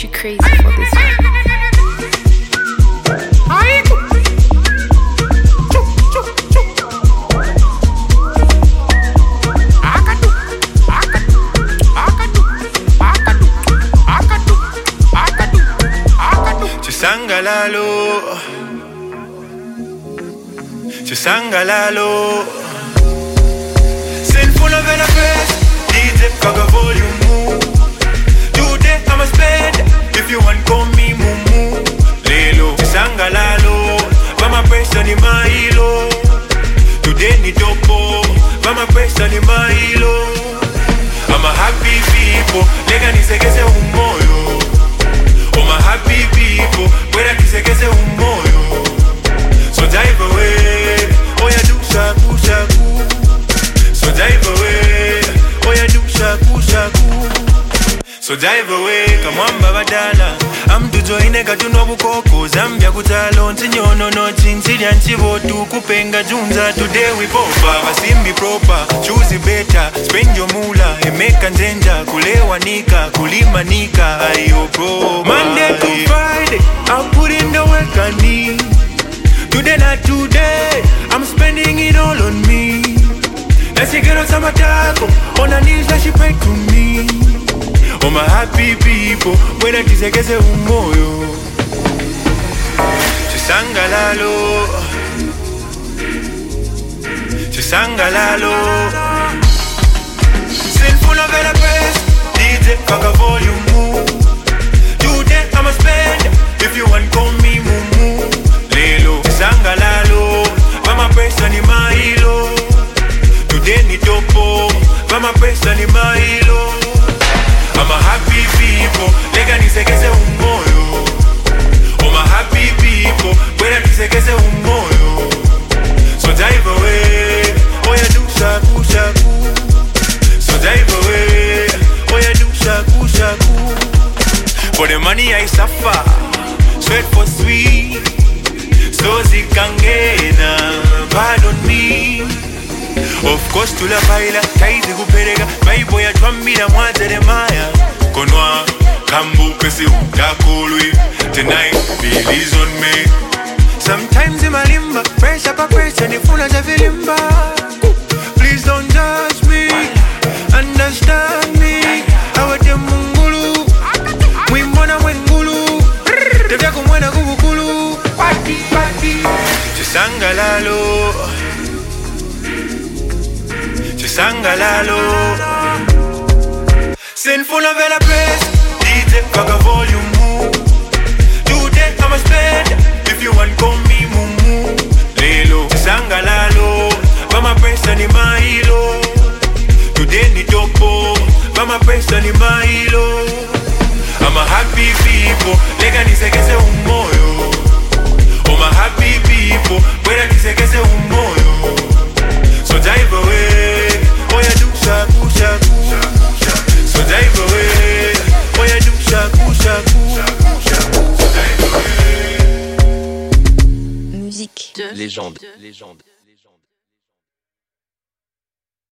suis crazy for this one. Sangalalo, sinful of a face, DJ Kaga volume. Today I'ma spend, if you want call me Mumu. Lelo, Sangalalo, Vama pressure ni mailo. Today ni topo, Vama pressure ni mailo. I'm a happy people, lega ni segese umoyo. I'm a happy people, wera ni segese umoyo. So dive away, oh yeah do shaku shaku. So dive away, oh yeah do shaku shaku. So dive away, come on babadala. I'm to join a katuno bukoko. Zambia kutalo, ntinyono no chinsiri anchivo tu kupenga junza. Today we popa, basimbi proper. Choose better, spend your moolah. Emeka nzenja, kulewa nika, kulima nika. Ayo bro, Monday to Friday, I'll put in the work I need. Today not today, I'm spending it all on me. Let's get on some taco, on her knees like she pray to me. Oh my happy people, when I kiss I get a umoyo. Chisangalalo, Chisangalalo. Sinful of a press, DJ Kaga volume. Today I'ma spend, if you want call me Mumu. Lelo, Sangalalo, Vama pressure ni mailo. Today ni topo, Vama pressure ni mailo. I'm a happy people, lega ni segese umoyo. I'm a happy people, wera ni segese umoyo. So dive away, oh yeah do shaku shaku. So dive away, oh yeah do shaku shaku. For the money I suffer, sweat for sweet. So zikangena, pardon me. Of course tula baila, kaizi kuperega. Baibo ya twambira mwa Jeremiah. Konwa, kambu pesi utakulwi. Tonight, belize on me. Sometimes in my limba, pressure pa pressure, nifuna javilimba. Please don't judge me, understand me. Awate mungulu, mwimbona mwengulu. Tevya kumwena kubukulu. Pati, pati. Chisangalalo, Chisangalalo. Sinful of a place, DJ Kaga volume. Today I'ma spend, if you want call me Mumu. Lelo, Chisangalalo, Vama pressure ni mailo. Today ni topo, Vama pressure ni mailo. I'm a happy people, lega ni segese umoyo. I'm a happy people, wera ni segese umoyo. So dive away, oh yeah do shaku shaku. So dive away, oh yeah do shaku shaku. Musique de légende.